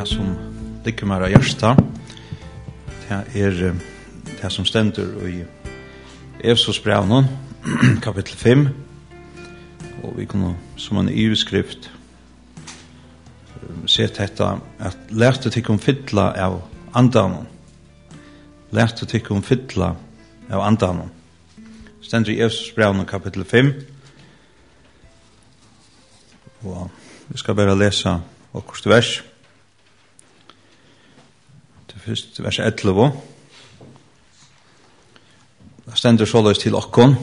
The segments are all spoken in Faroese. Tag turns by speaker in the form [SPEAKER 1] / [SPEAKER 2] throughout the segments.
[SPEAKER 1] det som ligger med hjärsta. Det det som ständer i Efesosbrevet kapitel 5. Och vi kan som en EU-skrift se detta att lärte till om fylla av andan. Lärte till om fylla av andan. Ständer i Efesosbrevet kapitel 5. Och vi ska bara läsa och vers. Det första vers 11. Det ständer således till okkon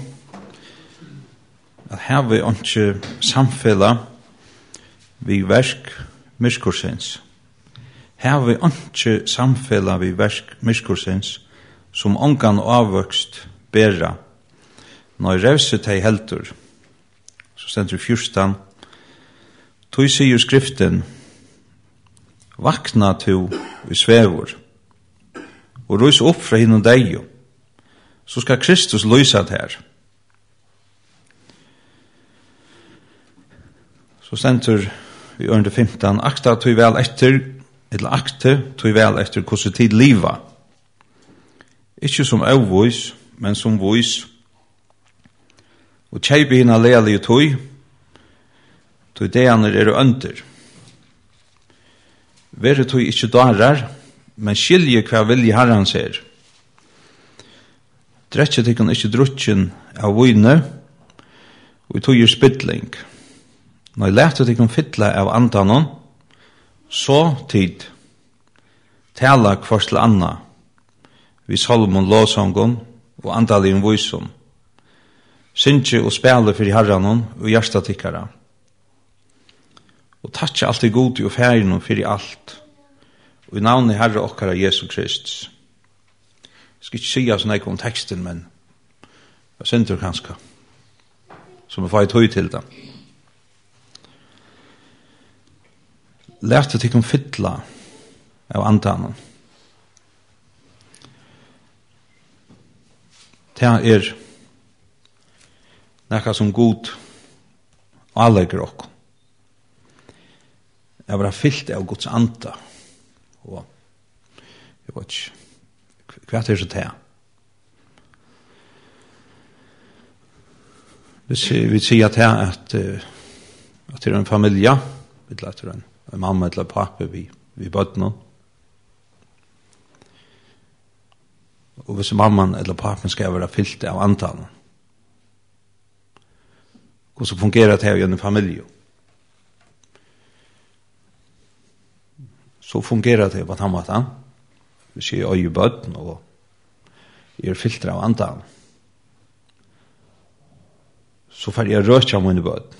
[SPEAKER 1] at her vi ikke samfella vi versk miskursens. Her vi ikke samfella vi versk miskursens som ongan avvøkst bæra når revset hei heltur. Så stendur i 14. Tui sier skriften vakna tu i svevur og rus opp fra hinn og deg så skal Kristus lysa her. Så stendur i ørende 15 akta tui vel etter eller akte tui vel etter hvordan tid liva ikke som avvois men som vois og kjeipi hina leali tui deaner under. Vere tui ikkje darar, men skilje hva vilje Herren ser. Dretje tykken ikkje drutsjen av vine, og tui spidling. Når lete tykken fytla av andanon, så tid, tala kvars til anna, vi salmon låsangon og andalien voisom, synkje og spela for Herrenon og hjertatikkara. Og takkje alt det gode og ferien og fyrir alt. Og i navnet Herre okkara Jesu Kristus. Jeg skal ikke sige sånn jeg om teksten, men jeg synder kanskje. Som jeg får et høy til det. Lærte til å fytla av andanen. Det nekka som god avlegger okkur. Jeg var fyllt av Guds anda. Og jeg vet ikke, hva det så til? Vi sier at det er en familie, eller en mamma eller pappa vi bøttene. Og hvis mamman eller pappan skal være fyllt av andan, hvordan fungerer det her i en familie? Så fungerar det på den måten. Vi ser øye bøtten og filter av andan. Så får jeg røtja av mine bøtten.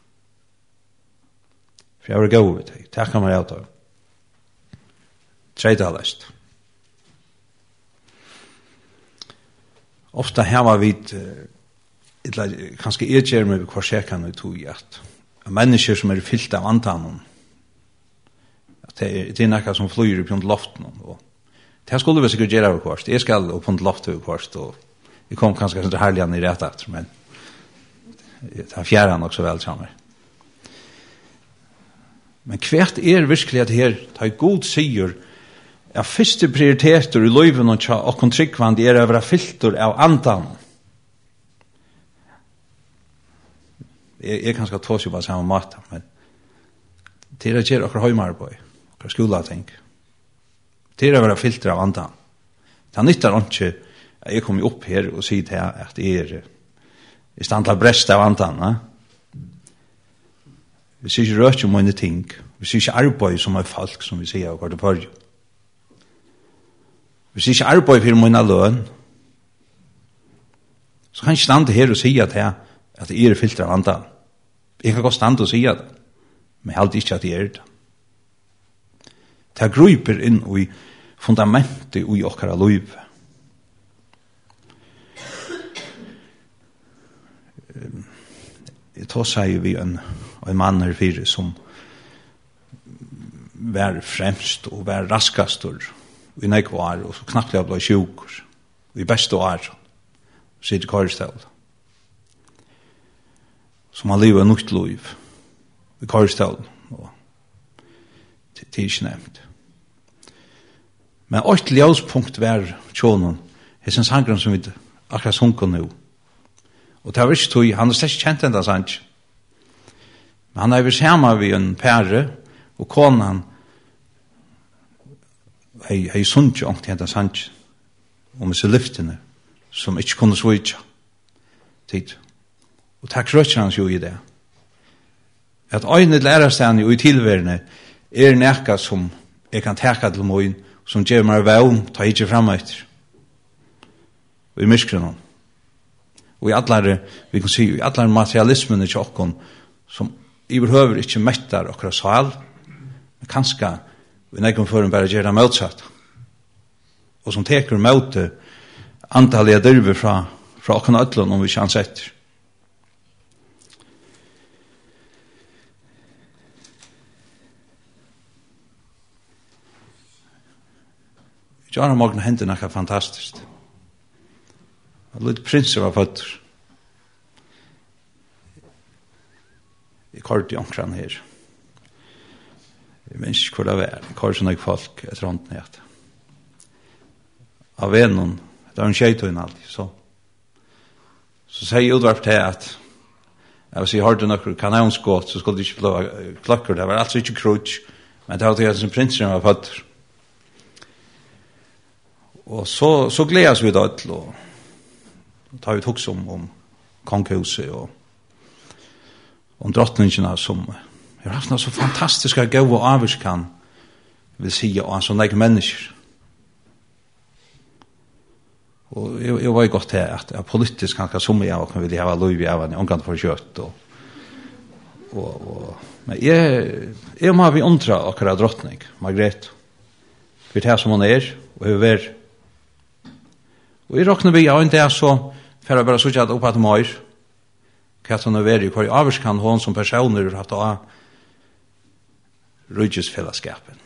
[SPEAKER 1] For jeg vil gå over til. Takk kan man gjøre det. Tredalest. Ofta her var vi kanskje edger med hva sjekan vi tog i at mennesker som fyllt av andan det er nekka som flyr på loften og det skulle vi sikkert gjøre av kvart jeg skal opp på loften av kvart og vi kom kanskje til herligan i rett etter men det er fjæren også vel sammen men hvert virkelig at her tar god sier første prioriteter i løyven og kontrykvand å være filter av andan jeg kanskje tås jo på samme måte men det er å gjøre akkur høymarbeid för skola tänk. Det är vara filter av andan. Det nyttar inte att jag kommer upp här och säger till att det är i stand att bresta av andan. Vi ser ju rört om en ting. Vi ser ju arbete som är folk som vi säger och det för. Vi ser ju arbete för mina lön. Så kan jag stanna här och säga till att det är filter av andan. Jag kan gå stanna och säga det. Men jag har alltid inte att det är det. Det gruper inn i fundamentet i okkara liv. Jeg tar seg vi en mann her fire som var fremst og var raskast og i nekvar og knappt jeg ble sjuk og i beste år sitt i Karistel som har livet nytt liv i Karistel og det er ikke nevnt. Men 8 ljóspunkt var tjónen, hessin sangren som vi akkurat sunker nu. Og det var ikke tog, han har slett kjent enda sang. Men han har vært sammen ved en pære, og konan hei sundt jo ångt enda sang, om disse lyftene, som ikke kunne svitja tid. Og takk røtjer hans jo i det. At øyne lærerstene og i tilværende nekka som jeg kan teka til moin, som gjør meg vel, ta ikke fram etter. Og i myskren. Og i alle, vi kan si, i alle materialismene til okkon, som i behøver ikke mettar okra sal, men kanskje vi nekken for en bare gjør det motsatt. Og som teker møte antallige dyrver fra okkon ødlån om vi ikke ansetter. Gjør han morgen hendte noe fantastisk. Og litt prinser var føtter. Jeg kort i omkran her. Jeg minns ikke hvor det var. Jeg kort sånne folk etter hånden her. Av vennen, det var en kjeitøyne alltid, så sier jeg utvarp til at hvis jeg hørte noe kanonskått, så skulle det ikke bli klokker. Det var altså ikke krutsk, men det var det som prinser var føtter. Og så gledes vi da til å ta ut hos om konghuset og om drottningene som har haft noe så fantastiske gau og avvirskan vil si og sånne like mennesker. Og jeg var jo godt til at politisk kanskje som jeg kan vil ha lov i av en omgang for kjøtt men jeg må ha vi undra akkurat drottning Margrethe for det som hun og hun er. Og jeg råkner vi av en dag så for jeg bare så ikke at oppe at mer hva som er i hver avskan hun som personer har hatt av rydgesfellesskapen.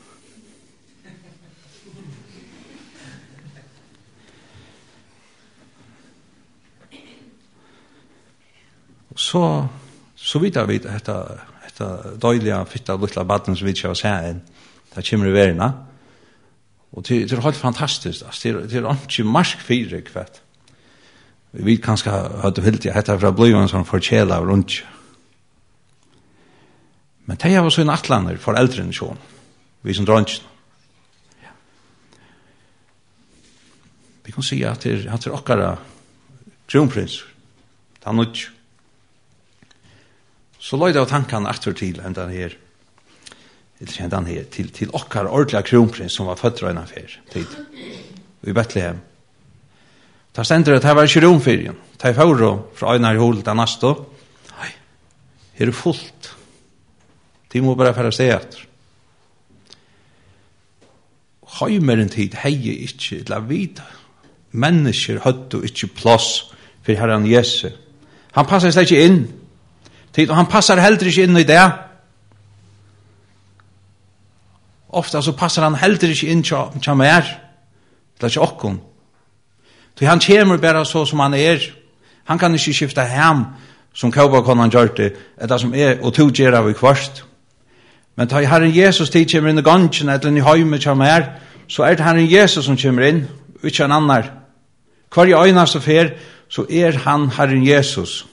[SPEAKER 1] Så vidt jeg vet etter døylige fytta luttla baden som vi ikke har sett det kommer i verden. Og det er helt fantastisk. Det er ikke marsk fire kvett. Vi kanskje har det hildt, etter fra bløyven som forkjela av rundt. Men det er også en atlander for eldre enn sånn. Vi som dronjen. Ja. Vi kan si at det er okkara kronprins. Det er nødt. Så løy det av tankene etter til enn den her til okkar ordentliga kronprins som var født røyna fyr tid i Betlehem. Ta stender at her var ikke rom fyrir ta i fauro fra øyna i hul til nasto her er fullt de må bare færa steg etter heimeren tid heie ikke til å vite mennesker høttu ikke plass for herren Jesu han passar slett ikke inn og han passar heller ikke inn i det. Ofta så passar han heller ikke inn til mer. Det er ikke okkon. Så han kommer bare så som han er. Han kan ikke skifte hem som kaubakonan gjør det, det som er, og to gjør av i kvart. Men da Herren Jesus tid kommer inn i gangen, eller i høyme til mer, så er det Herren Jesus som kommer inn, ikke en annan. Hver i øynene så fer, så er han Herren Jesus.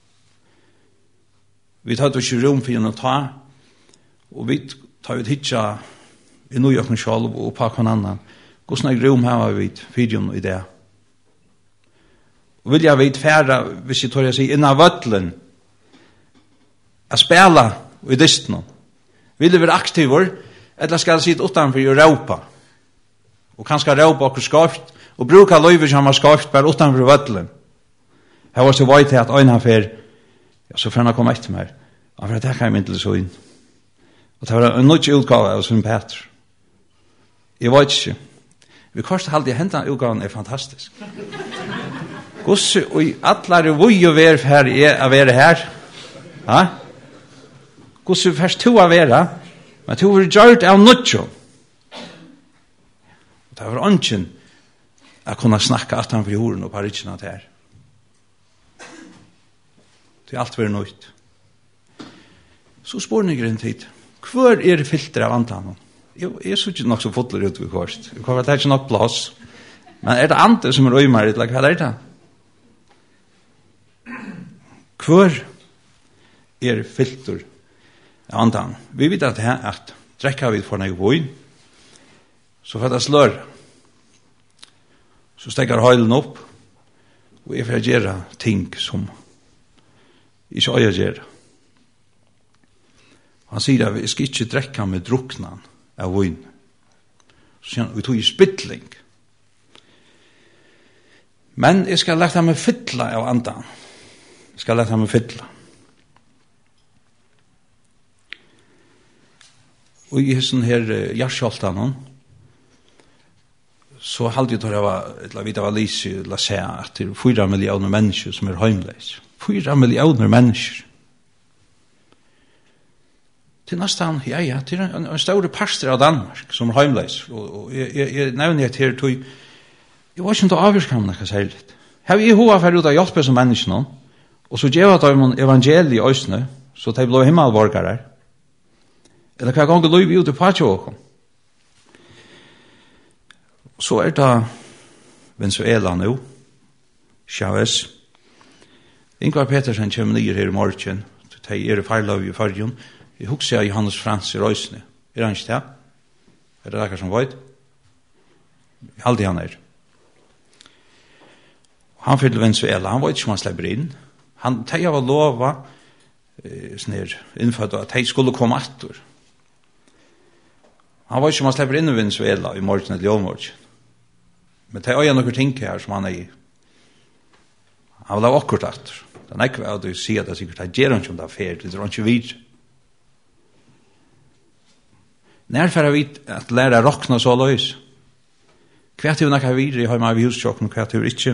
[SPEAKER 1] Vi tar ikke rom for å ta, og vi tar ut hitja i nøyøkken selv og på hver annan. Hvordan er rom her vi fyrer i det? Og vil jeg vite færre, hvis jeg tar å si, innan vøtlen, å spela i distene. Vil jeg være aktiver, eller skal jeg sitte utenfor Europa? Og kanskje Europa og skaft, og bruka løyver som har skaft bare utenfor vøtlen. Jeg var så vei til at øynene fer, ja, så får han komme etter meg. Og for det kan jeg mynte så inn. Og det var en nødt utgave av sin Peter. Jeg vet ikke. Vi korstet alltid hentan utgaven er fantastisk. Gosse, og alle vui og ver her er å være her. Ja? Gosse, først to å være, men to var gjort av nødt. Det var ønsken å kunne snakke at han for jorden og paritsjen at her. Det er alt vært nødt. Så spør ni grunn tid. Hvor er filter av andan? Jeg så ikke nok så fotler ut ved korst. Det er ikke nok plass. Men det andre som røymer litt, hva det? Hvor filter av andan? Vi vet at drekker vi for noe vøy, så får det slør. Så stekker høylen opp, og jeg får gjøre ting som ikke øye gjør. Han sier at vi skal ikke drekke med druknen av vøyn. Så sier han, vi tog i spittling. Men jeg skal lette meg fytla av andan. Jeg skal lette meg fytla. Og i sånn her hjertkjoltanen, så halde jeg til å være lyse til å se at det er 4 millioner mennesker som er heimleis. 4 millioner mennesker. Til nesten, ja, til en større pastor av Danmark som er heimleis. Og jeg nevner det her til jeg var ikke til å avvirke ham noe særlig. Her vi i hova for ut av hjelpe som menneskene, og så gjør at de evangeliet i østene, så de ble himmelborgere. Eller hva ganger løy vi ut i Patsjåken. Så det Venezuela nå, Chavez. Ingvar Petersen kommer nye her i morgen, de er i feiløy i fargen. Jeg husker Johannes Frans i Røysene. Er han ikke det? Er det dere som vet? Alltid han er. Han fyller Venezuela, han vet ikke om han slipper inn. Han teier var lova, innfødt at de skulle komme etter. Han vet ikke om han slipper inn i Venezuela i morgen eller i overmorgen. Men det er noen ting her som han er i. Han vil ha akkurat etter. Det er ikke at du sier at det sikkert er gjerne ikke om det er fer, det er ikke videre. Når får vi at lære å råkne så løs? Hva til vi noe videre i hjemme av hustjokken, hva til vi ikke?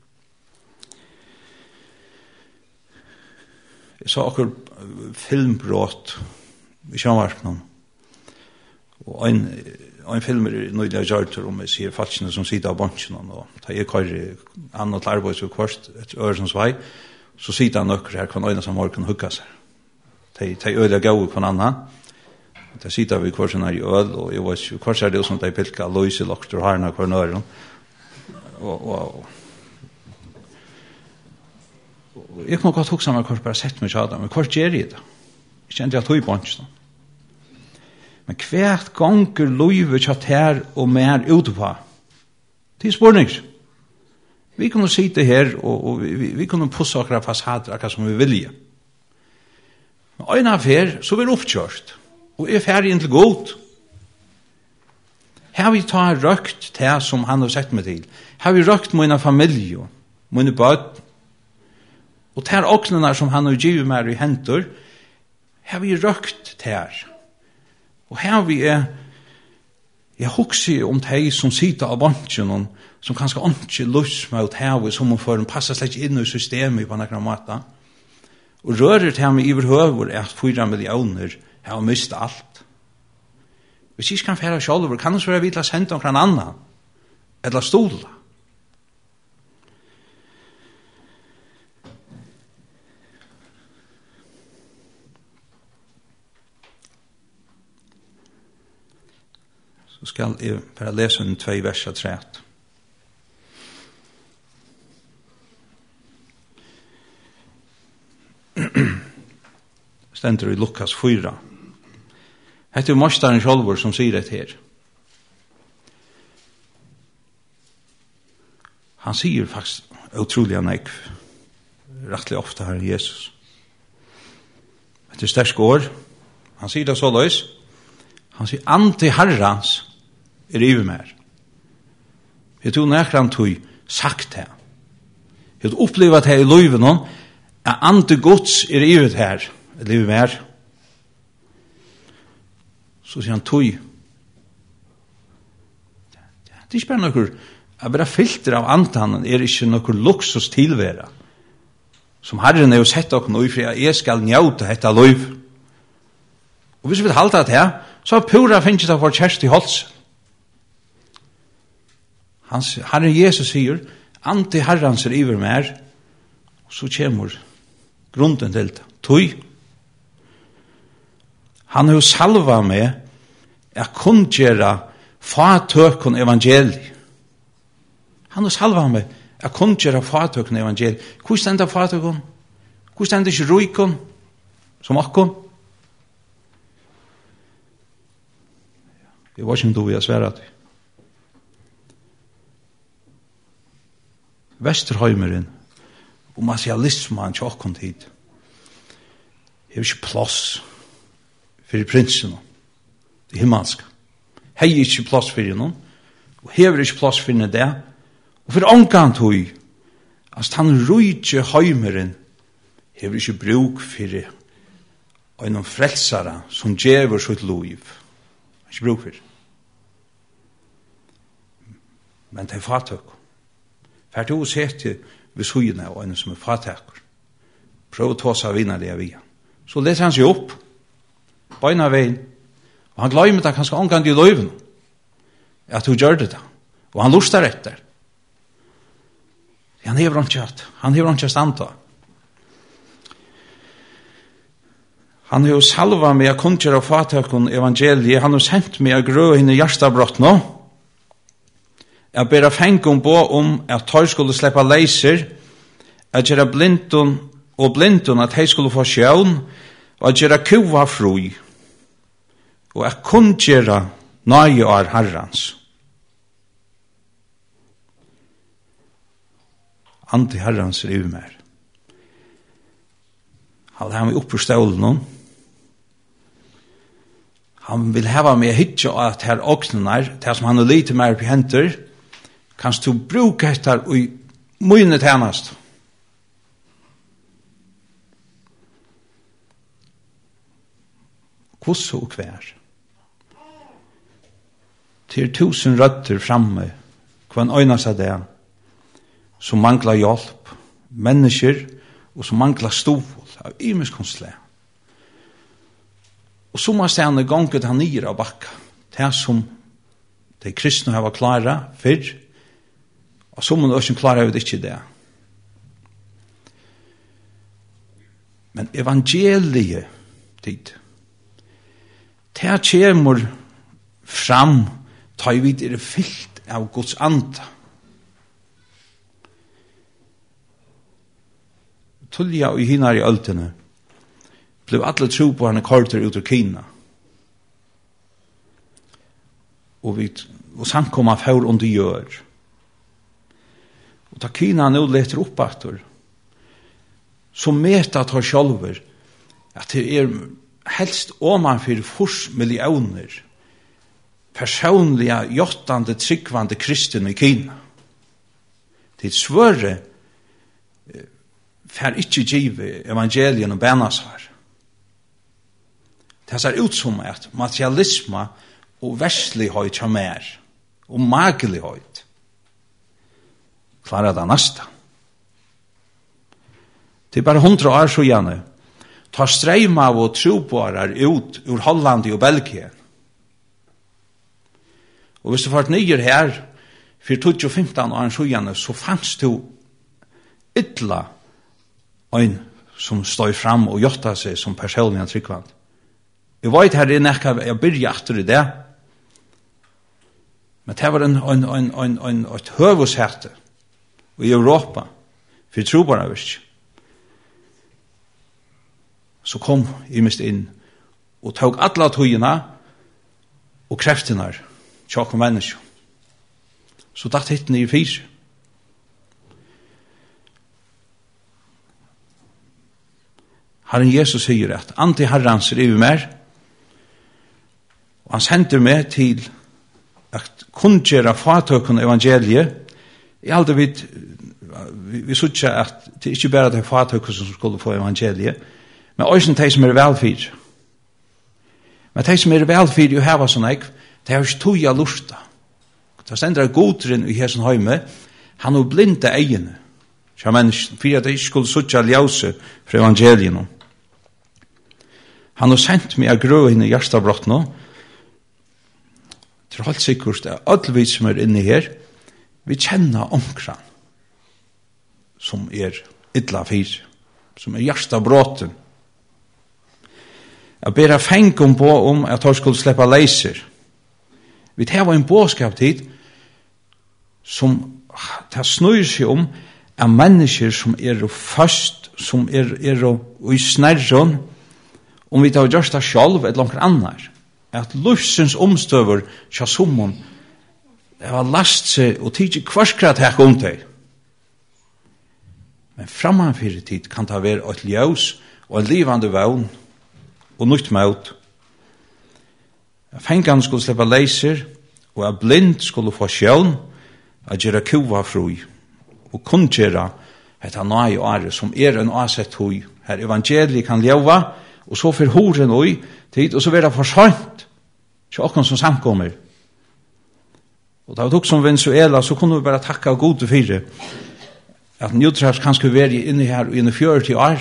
[SPEAKER 1] Jeg så akkurat filmbrott i Sjønvarpnen. Og en film er nøylig av Gjørter om jeg sier falskene som sitter av bansjen og da jeg kører annet til arbeids og kvart etter Øresens vei, så sitter han nøkker her hver øyne som morgen hugga seg. De øyne gau hver annen. Da sitter vi hver sånn her i øl, og jeg vet ikke, hver er det som de pilka løys i lokter og harna hver nøren. Og jeg kan godt hukse meg hver bare sett meg kjada, men hver gjør jeg det? Jeg kjente jeg tog i bansjen. Men hvert ganger løyve kjatt her og mer utpå. Det er spørninger. Vi kunne sitte her, og vi kunne pusse akkurat fasader, akkurat som vi vilje. Men en affær, så blir oppkjørt. Og er ferdig inn til godt. Her vi tar røkt til som han har sett meg til. Her vi røkt mine familie, mine bød. Og tar åknene som han har givet meg i hentor. Her vi røkt til. Og her vi jeg husker om de som sitter av bansjen, som kanskje ikke lyst med å ta, som må få passer slett inn i systemet på noen måte. Og rører til meg i overhøver at 4 millioner har mistet alt. Hvis jeg ikke kan fære selv, kan det så være vidt å sende omkring annen, eller stola. Så skal jeg bare lese en 2 vers av 3. Stender i Lukas 4. Hette er mosteren Kjolvor som sier det her. Han sier faktisk utrolig nek rettelig ofte her Jesus. Det er sterske år. Han sier det så løs. Han sier, ante herrans er i mer. Jeg tror nekran tog sagt det. Jeg har opplevd det i løyven om at ante gods er i her, eller i mer. Så sier han tog. Det er ikke bare noe, at bare filter av antanen er ikke noe luksus tilvære. Som Herren er jo sett dere nå, for jeg skal njauta dette løyv. Og hvis vi vil halte det her, så har Pura finnet av vår kjæreste i Holtz. Herren Jesus sier, ante herrans er iver mer, og så kommer grunden til det. Tøy. Han har jo salva med jeg kunne gjøre fatøkken evangeliet. Han har salva meg, jeg kunne gjøre fatøkken evangeliet. Hvor stender fatøkken? Hvor stender ikke røyken som akkon? Jeg var ikke om du vil svære at Vesterheimeren og materialismen til akkon tid er ikke plass for prinsen det himmelske. Hei er ikke plass for noen, og hever ikke plass for det, og for ångan tog, at han rujtje heimeren hever ikke bruk for en frelsere som djever sitt liv. Ikke bruk for. Men det er fatøk. For det er å se til ved sugene og en som er fatøk. Prøv å ta seg vinner det via. Så leser han seg opp, beina veien, og han glemmer det kanskje omgang i løyven, at du gjør det da, og han lustar etter. Han hever ikke standa. Han har jo salva med å kunngjøre fatøkken evangeliet, han har sendt med å grø henne hjertebrott nå, jeg ber fengum på at tar skulle slippe leiser, at gjøre blindun at hei skulle få sjøvn, og at gjøre kuva fru, og at kunngjøre nøye av herrans. Ante herrans er over mer. Han vil ha meg opp på stålen. Han vil ha meg hitje at her åknene er, det som han er lite mer på henter, kanst du bruke etter i mye tjenest. Hvordan og hver? Til 1000 røtter framme, hva en øyne seg det, som mangler hjelp, mennesker, og som mangler stofel av ymeskonstle. Og så må stedene gonget han nere av bakka, det som de kristne har vært klare før, og så må de også klare ut ikke det. Men evangeliet tid, det kommer fram, ta i videre fyllt av Guds anda. Tullia og hinar i öltene blev alle tro på henne korter ut ur Kina. Og samkomma för under gör. Og ta Kina nu leter upp attor, så meta tar sjálfur at det helst oman för 4 millioner personliga, jottande, tryggvande kristna i Kina. Det svörre fer ikke give evangelien og bænasvar. Det ser ut som at materialisme og verslighet har mer, og magelighet. Klarer det neste. Det er bare 100 år så gjerne. Ta streim av og trobarer ut ur Holland og Belgien. Og hvis du får nye her, for 2015 år så gjerne, så fanns du ytla en som står fram og gjør seg som personlig tryggvand. Jeg vet her er nekka jeg byrja etter i det, men det var et høvusherte i Europa for trobara virke. Så kom jeg mist inn og tog alle tøyene og kreftene tjokk og mennesker. Så datt hittene i 4. Herren Jesus sier at anti-herrans er over mer, og han sender meg til at kunngjøre fatøkken evangeliet. Jeg aldri vi sier at det ikke bare er fatøkken som skulle få evangeliet, men også de som er velfyr. Men de som er velfyr og heva sånn ek, de har ikke tog av lusta. Det stender godren i hessen høyme, han har blinde egene, så mennesken, for at de ikke skulle sitte ljøse fra evangelien. Han har sendt meg å grø henne hjertebrott nå, til alt sikkert at alle vi som er inne her, vi kjenner omkran, som er illa fyr, som er hjertebrotten. Jeg ber fengum på at han skulle slippe leiser, Vi tar en bådskap tid som det snøyer seg om er mennesker som først, som i snærren, om vi tar gjørst det selv eller noen annar. At livsens omstøver kja sommon det har last seg og tidsi kvarskrat hekk om deg. Men frammanfyrir tid kan det være et ljøs og en livande vogn og nytt møt. Fengan skulle slippe leiser og er blind skulle få sjøvn at gjøre kuva fri og kun gjøre et nøy og ære som en asett hui her evangeliet kan leva og så for horen ui tid og så være forsvant til åkken som samkommer. Og da vi tok som Venezuela så kunne vi bare takka gode fire at Newtraps kan skulle være inne her inne 40 år.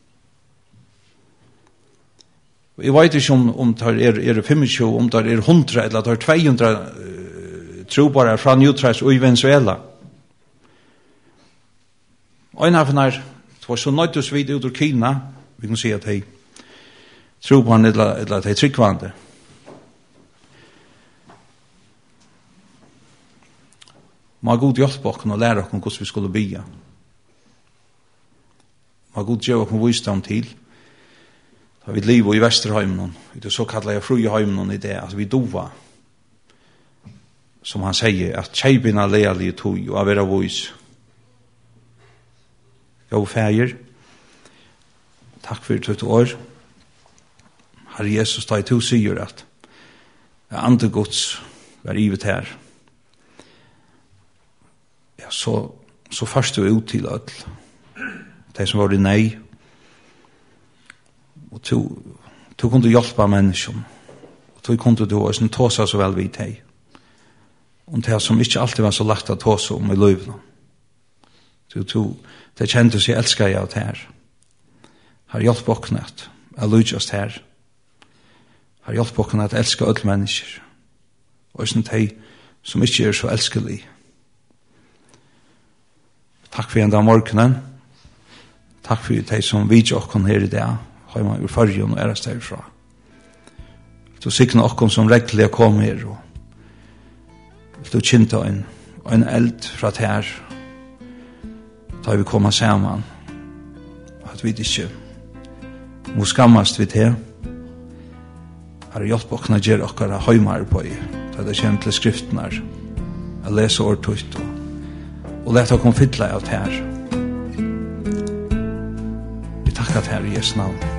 [SPEAKER 1] Jeg vet ikke om det 25, om det 100 eller det 200 trobare fra Newtraps og i Venezuela. Og en av den det var så nøytus vid ut ur Kina, vi kan si at de trobare eller de tryggvande. Må god hjelpe oss og lære oss hvordan vi skulle bygge. Må god gjøre oss visdom til. Da vi lever i Vesterheimen, i det såkallet Frueheimen i det, at vi dova. Som han sier, at kjeibina lealige tog og være vis. Jo, feir. Takk for ditt år. Herre Jesus, da jeg to sier at andre gods var ivet her. Ja, så først du ut til alt. De som var i nei. Og du kunne hjelpe mennesken. Og du kunne du også tåse så vel vidt deg. Og det som ikke alltid var så lagt å tåse om i livet. Det kjente seg elsker jeg av det her. Har hjelp åknet å lydjast her. Har hjelp åknet å elske alle mennesker. Og sånn de som ikke så elskelig. Takk for en dag morgenen. Takk for de som vidger okken her i dag. Har man ur fargen og ærast herfra. Du sikner okken som reglig kom her. Du kjente en eld fra her. Da vi kommer sammen. At vi ikke må skammast vid det. Har hjelp okken å gjøre okkara høymar på i. Da det kjent til skriften her. Jeg leser årtøyt og leta kom fylla av det her. Vi takkar det her i Jesu navn.